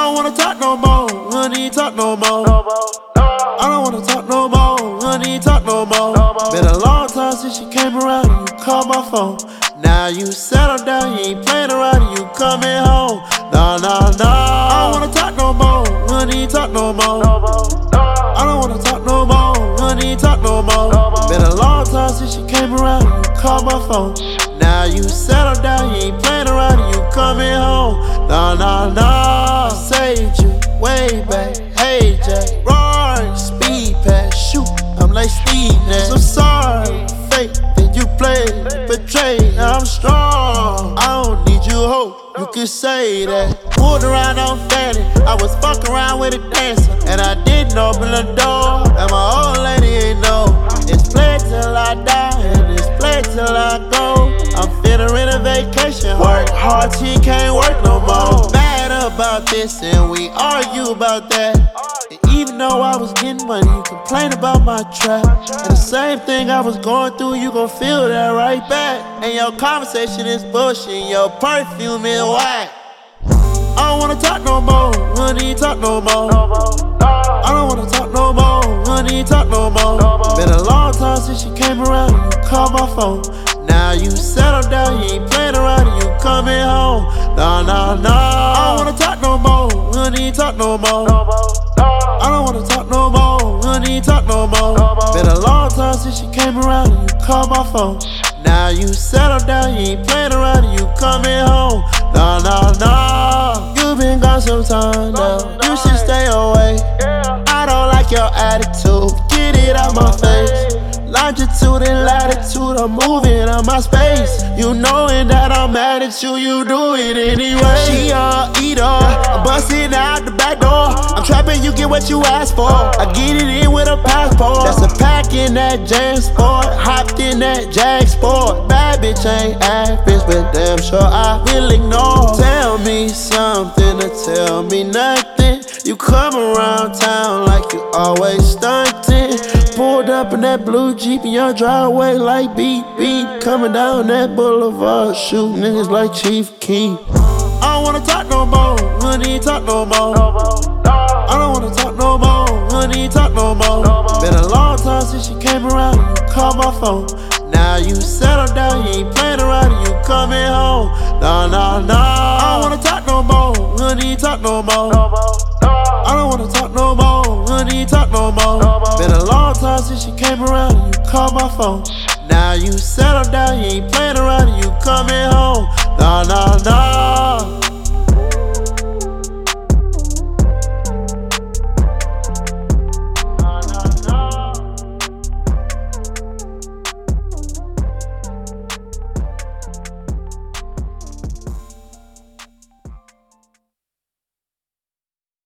don't wanna talk no more, we don't need talk no more. I don't wanna talk no more, we don't need talk no more. Been a long time since you came around and you called my phone. Now you settled down, you ain't playing around and you coming home. Nah, nah, nah. I don't wanna talk no more, we don't need talk no more. I don't wanna talk no more, we don't need talk no more. Been a long time since you came around and you called my phone. Now you settled down, you ain't playing around and you coming home. Nah, nah, nah. I saved you way back. Hey Jay, Roy, speed pass, shoot, I'm like Steve Nash. I'm sorry, fake that you played, betrayed. Now I'm strong, I don't need you hope, you can say that. Pulled around on Fanny, I was fucking around with a dancer, and I didn't open the door, and my old lady ain't know. It's play till I die, and it's play till I go. I'm finna rent a vacation, work hard till you can't work no more. Mad about this and we argue about that. And even though I was getting money, you complain about my trap. And the same thing I was going through, you gon' feel that right back. And your conversation is bullshit, your perfume is whack. I don't wanna talk no more, we don't need talk no more. I don't wanna talk no more, we don't need talk no more. Been a long time since you came around and you called my phone. Now you settled down, you ain't playing around and you coming home. Nah, nah, nah. I don't wanna talk no more, we don't need talk no more. I don't wanna talk no more, we don't need talk no more. Been a long time since you came around and you called my phone. Now you settled down, you ain't playing around and you coming home. Nah, nah, nah. You been gone some time now, you should stay away. I don't like your attitude, get it out my face. Longitude and latitude, I'm moving on my space. You knowing that I'm mad at you, you do it anyway. She a eater, I'm busting out the back door. I'm trapping, you get what you ask for. I get it in with a passport. That's a pack in that Jam Sport, hopped in that Jag Sport. Bad bitch ain't average, but damn sure I will ignore. Tell me something to tell me nothing. You come around town like you always stunting. Pulled up in that blue Jeep in your driveway like beep beep. Coming down that boulevard, shoot niggas like Chief Keef. I don't wanna talk no more, we don't need talk no more. I don't wanna talk no more, we don't need talk no more. Been a long time since you came around and you called my phone. Now you settled down, you ain't playing around and you coming home. Nah, nah, nah. I don't wanna talk no more, we don't need talk no more. I don't wanna talk no more, we don't need talk no more. Been a long time since you came around and you called my phone. Now you settled down, you ain't playing around and you coming home. Nah, nah, nah.